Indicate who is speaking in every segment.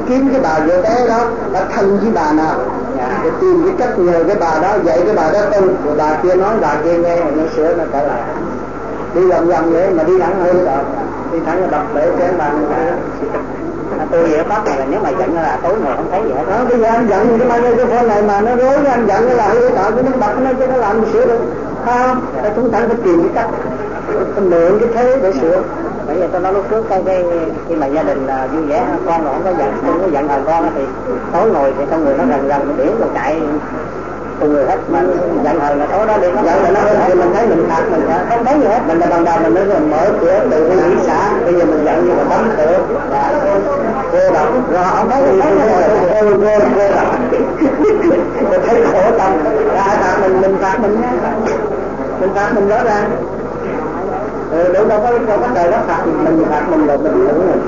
Speaker 1: kiếm cái bà vợ bé đó đã thân với bà nào, để tìm cái cách nhờ cái bà đó, dạy cái bà đó tu, rồi bà kia nói, bà kia nghe, nó sửa, nó trở lại. Đi vòng vòng vậy mà đi thẳng hơn rồi, đi thẳng là đập bể cái bà này.
Speaker 2: Tôi vậy Pháp này là nếu mà giận là tối ngày không thấy gì hết.
Speaker 1: Bây giờ anh giận cái microphone này mà nó rối, anh giận cái là hơi tạo cái nó bật nó cho nó làm gì sửa được. Không, chúng ta phải tìm cái cách, mượn cái thế để sửa.
Speaker 2: Bây giờ tôi nói lúc trước khi mà gia đình vui vẻ, con rồi không có giận, không có giận con thì tối ngồi thì trong người nó gần biển rồi chạy cùng người hết, mà giận hờn là tối đó đi,
Speaker 1: giận là nó thì mình thấy mình phạt mình
Speaker 2: không thấy gì hết.
Speaker 1: Mình là ban đầu mình mới mở cửa từ cái nghỉ xã, bây giờ mình giận nhưng mà đóng cửa cô đọc rồi không thấy gì, cô đọc tôi thấy khổ tâm, ai phạt mình phạt mình nhé, mình phạt mình rõ ràng. Đâu có đời đó phạt mình rồi mình tưởng rồi.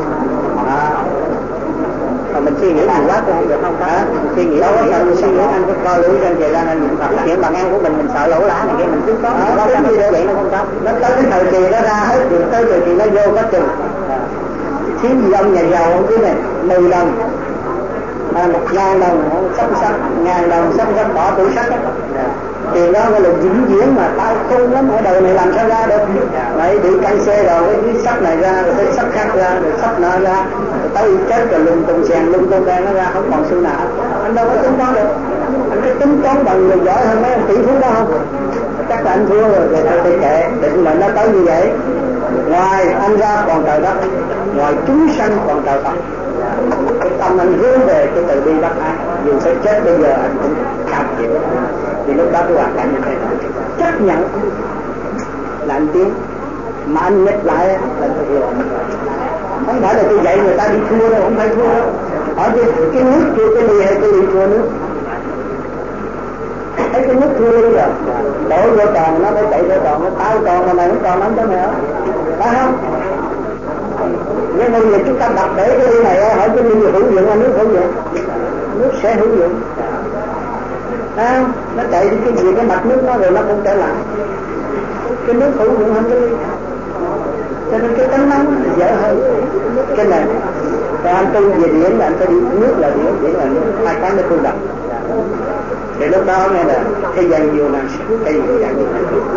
Speaker 2: Mà mình suy nghĩ nhiều quá cũng không được không có. Suy nghĩ đâu có suy nghĩ anh có coi lưỡi trên thời gian anh niệm Phật. Chuyện bằng ăn của mình sợ lỗ lá này kia mình cứ có. Nó cái gì vậy nó không có.
Speaker 1: Nó tới cái thời kỳ nó ra hết, tới thời kỳ nó vô có chừng. Thiếu gì ông nhà giàu không biết này, 10 đồng, 1.000 đồng, ngàn đồng xong bỏ tủ sắt hết. Tiền đó gọi là vĩnh viễn mà tao khôn lắm, ở đời này làm sao ra được. Đấy, bị căng xe rồi cái sắt này ra, rồi cái sắt khác ra, rồi sắt nọ ra, rồi tới chết rồi lung tung xèn lung tung ra, nó ra không còn xu nào. Anh đâu có tính toán được, anh có tính toán bằng người giỏi hơn mấy tỷ phú đó không? Chắc là anh thua rồi, rồi tôi kệ, định mệnh nó tới như vậy. Ngoài anh ra còn trời đất, ngoài chúng sanh còn trời Phật. Cái tâm anh hướng về cái từ bi đắc ác, dù sẽ chết bây giờ anh cũng cam chịu. Thì lúc đó cái hoàn cảnh như thế chấp nhận là anh tiến, mà anh nhắc lại là thực hiện. Không phải là tôi dạy người ta đi thua đâu, không phải thua đâu. Hỏi cái nước thua cái ly hay cái ly thua nước? Thấy cái nước thua đi rồi, đổ vô tròn nó phải chạy vô tròn, nó tao tròn mà mày không tròn lắm cho mày hết, phải không? Nhưng bây giờ chúng ta đặt để cái ly này, hỏi cái ly hữu dụng hay nước hữu dụng? Nước sẽ hữu dụng. Nó chạy đi cái gì cái mặt nước nó rồi nó cũng trở lại. Cái nước hữu dụng hơn cái ly, cho nên cái tánh nóng nó dễ hơn cái này. Còn anh tu về điển là anh phải đi nước là điển là nước, hai cái nó tương đồng. Thì lúc đó nghe là thế gian nhiều là cái gì cũng chẳng được.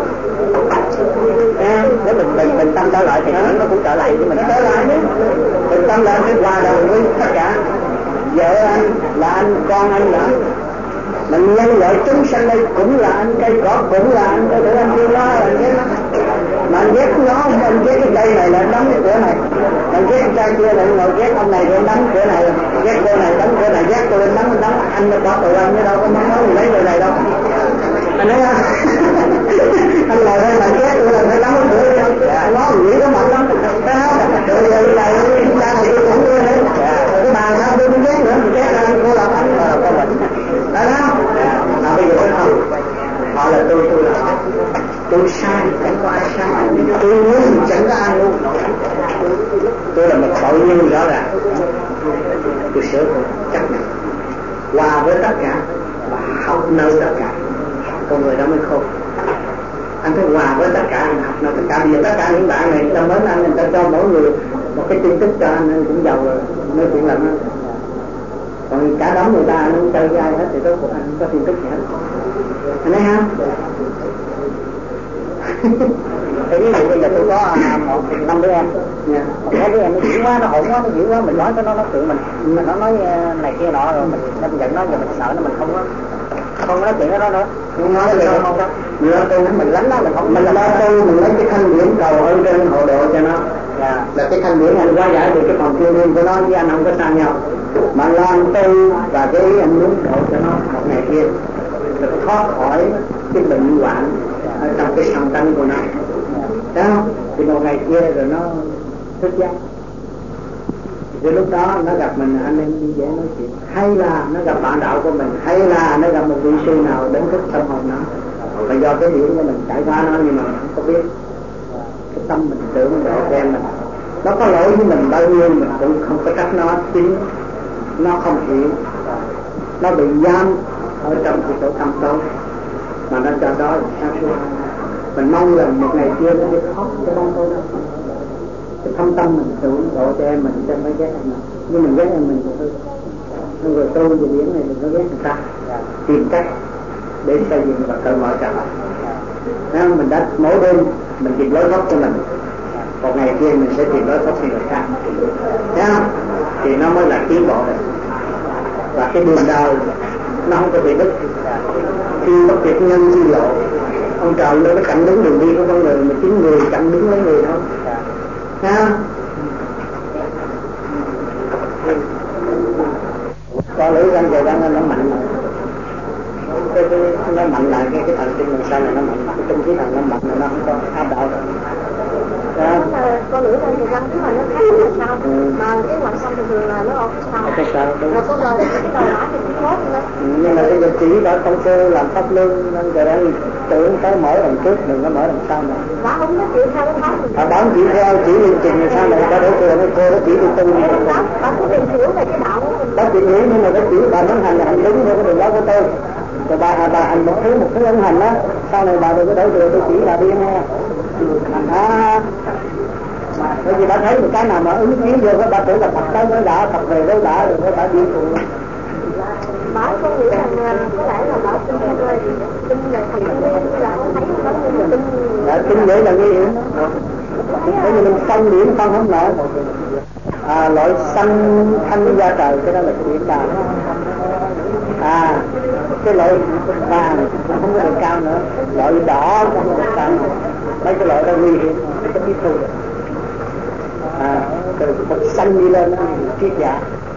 Speaker 1: Nếu mình tâm trở lại thì nó cũng trở lại với mình. Nó trở lại đấy. Mình tâm là cái hòa đồng với tất cả. Vợ anh là anh, con anh là mình nhân loại chúng sanh đây cũng là anh, cây cỏ cũng là anh, để anh yêu nó là anh ghét nó. Mà anh ghét nó, anh ghét cái cây này là anh đóng cái cửa này, anh ghét cái trai kia là anh ngồi ghét ông này rồi anh đóng cửa này, ghét cô này đóng cửa này, ghét cô anh đóng, anh nó có tụi anh chứ đâu có nói gì lấy người này đâu. Anh nói anh ngồi đây mà ghét tôi là phải đóng cái cửa đi, nó nghĩ có mặt lắm, thấy không? Rồi giờ này chúng ta thì tôi cũng ghét hết, cái bàn sao tôi cũng ghét nữa, ghét là cô là anh là có bệnh. Đấy không? Mà bây giờ tôi không, họ là tôi là tôi sai, chẳng có ai sai, tôi muốn chẳng có ai luôn. Tôi là một tội nhân rõ ràng, tôi sửa tôi chấp nhận, hòa với tất cả và học nơi tất cả, con người đó mới khôn. Anh phải hòa với tất cả, anh học nơi tất cả. Bây giờ tất cả những bạn này, ta mến anh, người ta cho mỗi người một cái tin tức cho anh cũng giàu rồi, nói chuyện làm anh. Còn cả đám người ta anh không chơi với ai hết thì rốt cuộc anh không có tin tức gì hết. Anh thấy không?
Speaker 2: Thì ví dụ bây giờ tôi có 5 đứa em, một cái đứa em nó dữ quá, nó hỗn quá, nó dữ quá, mình nói cho nó tự mình nó nói này kia nọ rồi mình giận nó, giờ mình sợ nó, mình không có nói chuyện với nó nữa.
Speaker 1: Không nói gì không đó.
Speaker 2: Mình lánh nó,
Speaker 1: mình lo tu, mình lấy cái thanh điển cầu ở trên hộ độ cho nó. Là cái thanh điển anh hóa giải được cái phần thiên liêng của nó với anh không có xa nhau. Mà lo anh tu và cái anh muốn độ cho nó một ngày kia được thoát khỏi cái bệnh hoạn ở trong cái sòng tanh của nó. Thấy không? Thì một ngày kia rồi nó thức giấc. Thì lúc đó nó gặp mình, anh em đi dễ nói chuyện, hay là nó gặp bạn đạo của mình, hay là nó gặp một vị sư nào đến thức tâm hồn nó, là do cái điểm của mình trải qua nó, nhưng mà không có biết cái tâm mình tưởng để đem mình. Nó có lỗi với mình bao nhiêu mình cũng không có trách nó, chính nó không hiểu, nó bị giam ở trong cái chỗ tâm tối mà nó cho đó là sao suốt. Mình mong là một ngày kia nó sẽ thoát cái bóng tối đó.
Speaker 2: thâm tâm mình tự ủng hộ cho em mình, cho mới ghét em mình. Nhưng mình ghét em mình thôi. Nhưng rồi tu về điển này đừng có ghét người ta, tìm cách để xây dựng và cởi mở cả họ. Mình đã mỗi đêm mình tìm lối thoát cho mình, còn ngày kia mình sẽ tìm lối thoát cho người khác. Thấy không? Thì nó mới là tiến bộ này. Và cái đường đời nó không có bị đứt. Khi bất biệt nhân di lộ, ông trời nó chặn đứng đường đi của con người, mà chính người chặn đứng lấy người thôi. Thấy không? Có lý răng về răng nó mạnh lại. Nó mạnh lại cái thần kinh mình sao này nó mạnh, cái tinh khí thần nó mạnh là nó không có áp đảo rồi.
Speaker 3: Con lưỡi răng thì răng của mình nó khác là sao? Mà cái ngoại xâm thường là nó sao? Rồi con lời cái đầu lã thì cũng tốt nữa.
Speaker 2: Nhưng mà cái giờ chỉ đã công phu làm pháp luân nên giờ đang tưởng tới mở đằng trước, đừng có mở đằng sau này.
Speaker 3: Bà không có chịu theo cái pháp mình.
Speaker 2: Bà chỉ theo chỉ liên trình rồi sao này cho để cô nó chỉ đi tu.
Speaker 3: Bà cứ tìm hiểu về cái đạo của mình.
Speaker 2: Bà tìm hiểu nhưng mà cái chỉ bà nói hành là hành đúng theo cái đường lối của tôi. Rồi bà hành một thứ ấn hành á, sau này bà đừng có đổi thừa tôi chỉ bà đi nghe. Bởi vì bà thấy một cái nào mà ứng ý vô cái bà tưởng là Phật tới mới đã, Phật về mới đã, rồi mới đã đi cùng.
Speaker 3: Bà con nghĩ rằng có lẽ là bà tin là Phật là không thấy nó nhưng mà tin.
Speaker 2: Tin vậy là nguy hiểm đó. Bởi vì mình phân điểm phân không nổi. Loại xanh thanh da trời, cái đó là cái điểm đàn. Cái loại vàng cũng không có được cao nữa, loại đỏ cũng không được cao nữa. Mấy cái loại đó nguy hiểm, cái biết thu được. Từ Phật xanh đi lên nó triết giả.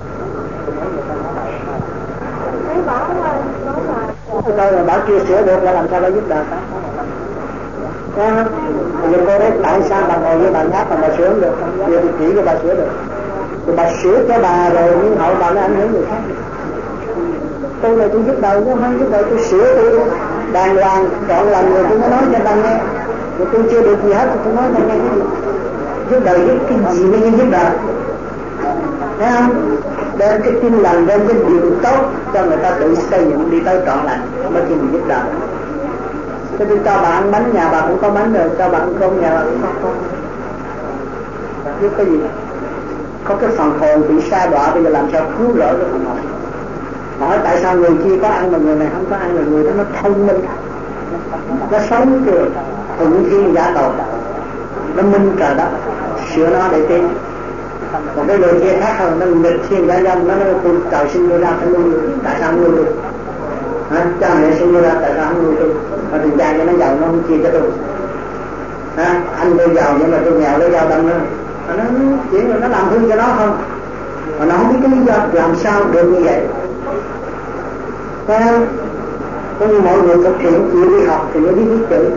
Speaker 3: Thấy bảo nói
Speaker 2: là bảo kia sửa được là làm sao để giúp đời ta. Bây giờ cô đấy tại sao bà ngồi với bà nhát mà bà sửa không được? Giờ thì chỉ cho bà sửa được. Rồi bà sửa cho bà rồi nhưng hậu bà nó ảnh hưởng người khác. Tôi là tôi giúp đời chứ không giúp đời, tôi sửa tôi đàng hoàng chọn lành rồi tôi mới nói cho bà nghe. Rồi tôi chưa được gì hết thì tôi nói cho nghe cái gì. Giúp đời giúp cái gì mới giúp đời. Thấy không? Đem cái tin lành, đem cái điều tốt cho người ta tự xây dựng đi tới trọn lành mới khi mình giúp đời. Thế tôi cho bà ăn bánh, nhà bà cũng có bánh rồi, cho bà ăn cơm, nhà bà cũng có cơm. Giúp cái gì? Có cái phần hồn bị sa đọa, bây giờ làm sao cứu rỗi cái phần hồn? Hỏi tại sao người kia có ăn mà người này không có ăn, rồi người đó nó thông minh, nó sống được thuận thiên giả đầu, nó minh trời đất, sửa nó để tin. Còn cái người kia khác hơn, nó nghịch thiên giả dâm, nó nói tôi trời sinh tôi ra phải nuôi, tại sao không nuôi tôi? Cha mẹ sinh tôi ra tại sao không nuôi tôi? Mà thì cha cho nó giàu nó không chia cho tôi. Anh tôi giàu nhưng mà tôi nghèo lấy dao đâm nó. Nó chuyện là nó làm hư cho nó không, mà nó không biết cái lý do làm sao được như vậy. Thấy không? Có như mọi người thực hiện chịu đi học thì mới biết viết chữ.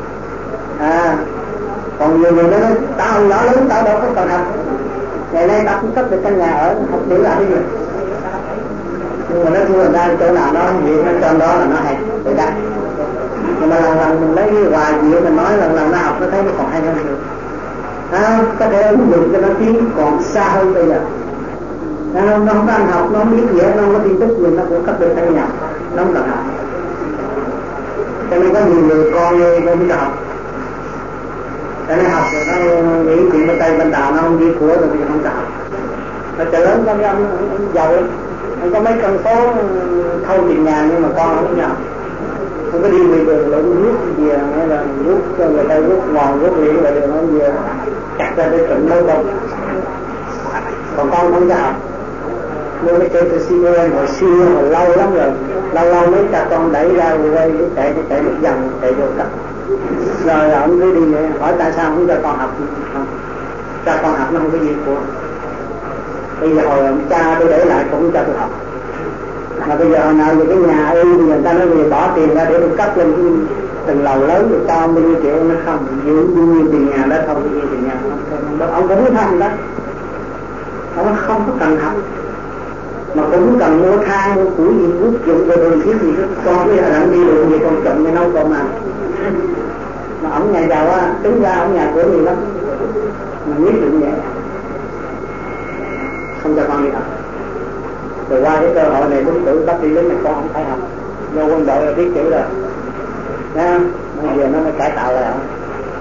Speaker 2: Còn nhiều người nó nói tao nhỏ lớn tao đâu có cần học. Ngày nay tao cũng cấp được căn nhà ở, học chữ là cái gì? Nhưng mà nó thua ra chỗ nào nó hiện ở trong đó là nó hay, vậy đó. Nhưng mà lần mình lấy cái hoài gì mình nói lần nó học nó thấy nó còn hay hơn được. Có thể ứng dụng cho nó tiến còn xa hơn bây giờ. Nó không có ăn học, nó không biết gì hết, nó không có tin tức gì, nó cũng cấp được căn nhà, nó không cần học. Cho nên có nhiều người con nó biết học. Cho nên học rồi nó nghĩ chuyện bên Tây bên Tàu nó không biết của rồi bây giờ không học. Nó trở lớn con ông giàu lắm. Anh có mấy con phố thâu tiền nhà nhưng mà con không nhờ. Không có đi về đường lộn rút về hay là rút cho người ta rút ngòn rút liền là đường nó về chặt ra để trộm lâu đông. Còn con không có học. Nên nó chơi từ CBN hồi xưa hồi lâu lắm rồi. Lâu mấy cha con đẩy ra rồi quay chạy một vòng chạy vô cấp. Rồi ông cứ đi hỏi tại sao không cho con học? Không. Cho con học nó không có gì của. Bây giờ hồi cha tôi để lại cũng cho tôi học. Mà bây giờ hồi nào về cái nhà ư người ta nói về bỏ tiền ra để tôi cấp lên từng lầu lớn được cho bao nhiêu triệu, nó không giữ bao nhiêu tiền nhà đó không, bao nhiêu tiền nhà không. Ông cũng muốn thăm đó. Ông không có cần học mà cũng cần mua than mua củi gì quốc dụng về đường thiết gì đó. Con bây giờ đang đi đường gì con chậm như nấu con mà ông nhà giàu á, tính ra ông nhà cửa nhiều lắm mà quyết định vậy không cho con đi học. Rồi qua cái cơ hội này đúng tử bác đi lính này con không phải học, vô quân đội là biết chữ rồi nha. Bây giờ nó mới cải tạo lại không.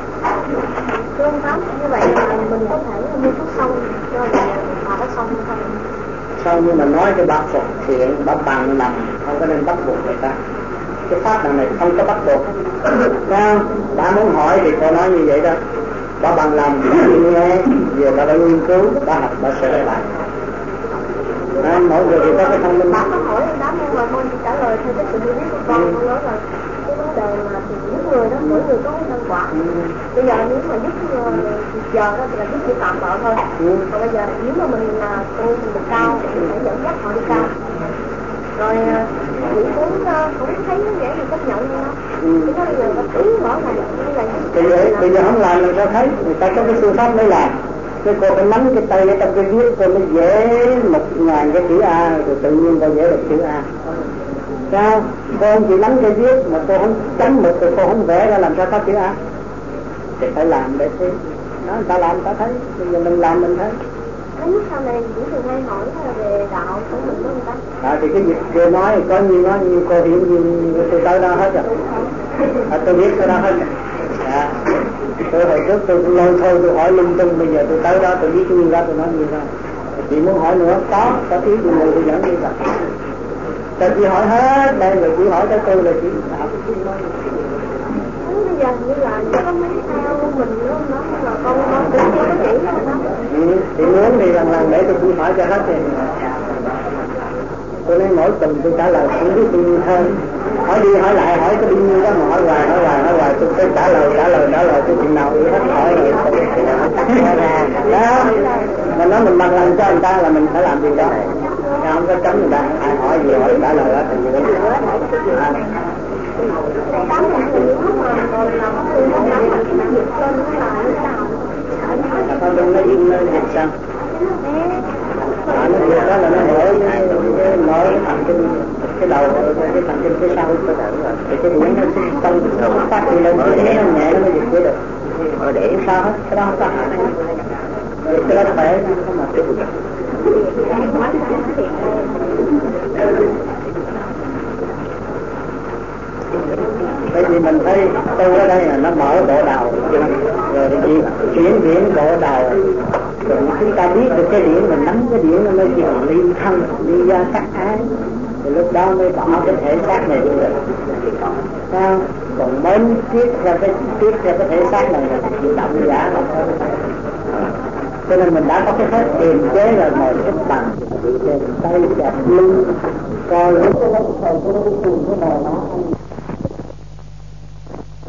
Speaker 3: Thưa ông Tám, như vậy là mình có thể mua thuốc xong cho họ có xong không?
Speaker 1: Xong nhưng mà nói cho bác Phật thiện, bác bằng lòng, không có nên bắt buộc người ta. Cái pháp này không có bắt buộc. Sao? Bà muốn hỏi thì cô nói như vậy đó. Bà bằng lòng, nghe, giờ bà đã nghiên cứu, bà học, bà sửa lại. Mỗi người thì có cái thông minh.
Speaker 3: Bác có hỏi ông Tám nhưng mà con chỉ trả lời theo cái sự hiểu biết của con nói là cái vấn đề mà thì những người đó, mỗi người có cái nhân quả. Bây giờ nếu mà giúp giờ đó thì là giúp chỉ tạm bợ thôi. Còn bây giờ nếu mà mình là tu mình cao thì mình phải dẫn dắt họ đi cao. Rồi những cuốn cũng thấy nó dễ thì chấp nhận luôn đó. Chứ bây giờ nó ý mở này như là
Speaker 1: bây giờ không làm làm sao thấy, người ta có cái phương pháp mới làm. Cái cô phải nắm cái tay ở trong cái viết cô mới dễ 1000 cái chữ A, rồi tự nhiên cô dễ được chữ A. Sao? Cô không chỉ nắm cái viết mà cô không chấm mực rồi cô không vẽ ra làm sao có chữ A. Thì phải làm để thấy. Đó, người ta làm người ta thấy, bây giờ mình làm mình thấy.
Speaker 3: Cái lúc sau này cũng thường hay hỏi về đạo của mình đó người ta.
Speaker 1: Thì cái việc vừa nói có như nói như cô hiểu như tôi tới đó hết rồi. Tôi biết tới đó hết rồi. Tôi hồi trước tôi lôi thôi tôi hỏi lung tung, bây giờ tôi tới đó tôi biết như đó tôi nói như đó. Chị muốn hỏi nữa có ý gì người tôi dẫn đi rồi. Cho chị hỏi hết đây rồi chị hỏi tới tôi là chị học.
Speaker 3: Bây giờ như là có mấy sao mình luôn đó là con cũng chưa có chỉ đâu đó.
Speaker 1: Chị muốn thì lần để tôi chỉ hỏi cho hết thì tôi lấy mỗi tuần tôi trả lời cũng biết bao nhiêu hơn. Hỏi đi hỏi lại hỏi có bao nhiêu đó mà hỏi hoài tôi phải trả lời tôi chừng nào tôi hết hỏi rồi đó. Mà nói mình bằng lòng cho người ta là mình phải làm điều đó. Không có cấm người ta ai hỏi gì hỏi trả lời hết thì gì đó. Con đừng nói dịch sao? Nó dịch đó là nó mở cái thần kinh cái đầu cái thần kinh phía sau thì cái điển nó sinh công phát đi lên cái nó nhẹ nó mới dịch được. Để sao hết cái đó không có hại. Cái đó khỏe không mà tiếp tục. Bởi vì mình thấy tu ở đây là nó mở bộ đầu rồi chuyển bộ đầu rồi chúng ta biết được cái điển mình nắm cái điển nó mới chịu ly thân ly ra các ái thì lúc đó mới bỏ cái thể xác này đi được. Sao? Còn mới tiếp theo cái thể xác này là chịu động giả không thôi. Cho nên mình đã có cái phép kiềm chế rồi ngồi xếp bằng, tay chặt lưng, coi lúc